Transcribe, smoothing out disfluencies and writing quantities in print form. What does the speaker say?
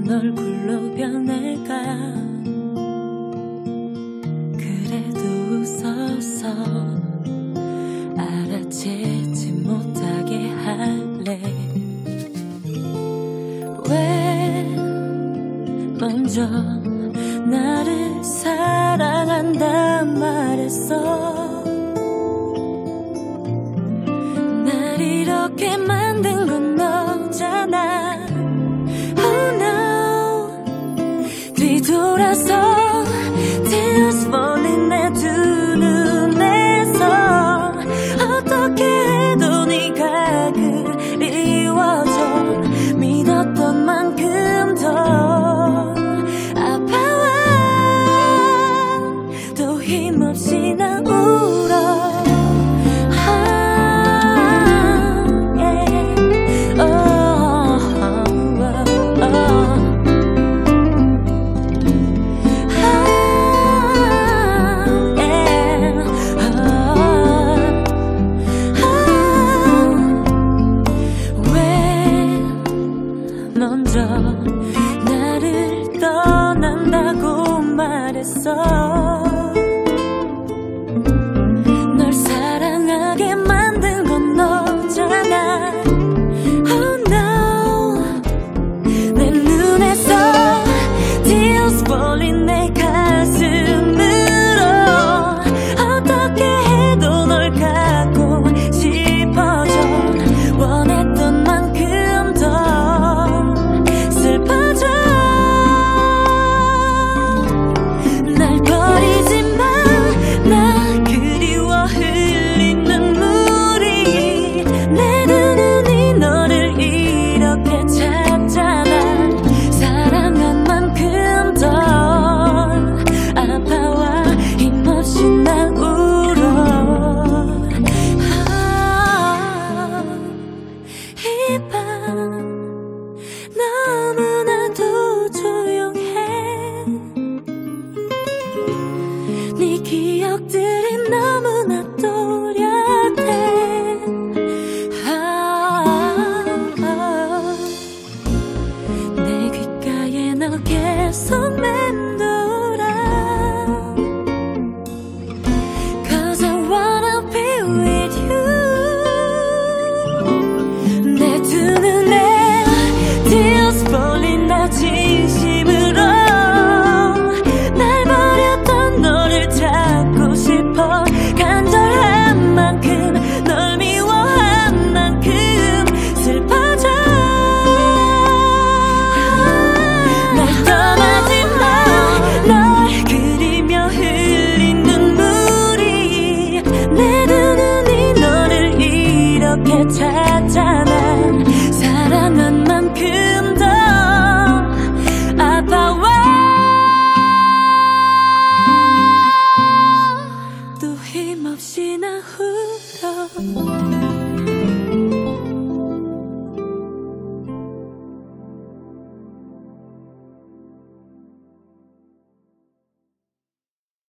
얼굴로 변해가 그래도 웃어서 알아채지 못하게 할래. 왜 먼저 나를 사랑한단 말했어. 날 이렇게 만든 건 너잖아. Oh no. 뒤돌아서 tears falling 내 두 눈에서 어떻게 해도 네가 그리워져. 믿었던 만큼 더 아파와. 또 힘없이 난 울어. 먼저 나를 떠난다고 말했어. 널 사랑하게 만든 건 너잖아. Oh no. 내 눈에서 tears falling 내 가슴으로 어떻게 해도 널 갖고 싶어져. 원했던 만큼 더 날 버리지 마. 나 그리워 흘린 눈물이 내 두 눈이 너를 이렇게 찾잖아. 사랑한 만큼 더 아파와 힘없이 난 울어. 이 밤 너무나도 조용해. 네 기억들이 너무나 또렷해. 내 귓가에 너 계속 맴돌아. Cause I wanna be with you. 내 두 눈에 tears falling 나 진심으로 날 버렸던 너를 찾고 싶어. 간절한 만큼 널 미워한 만큼 슬퍼져. 날 떠나지 마. 널 그리며 흘린 눈물이 내 두 눈이 너를 이렇게 찾잖아. 사랑한 만큼 더 아파와. 또 힘없이 나 울어.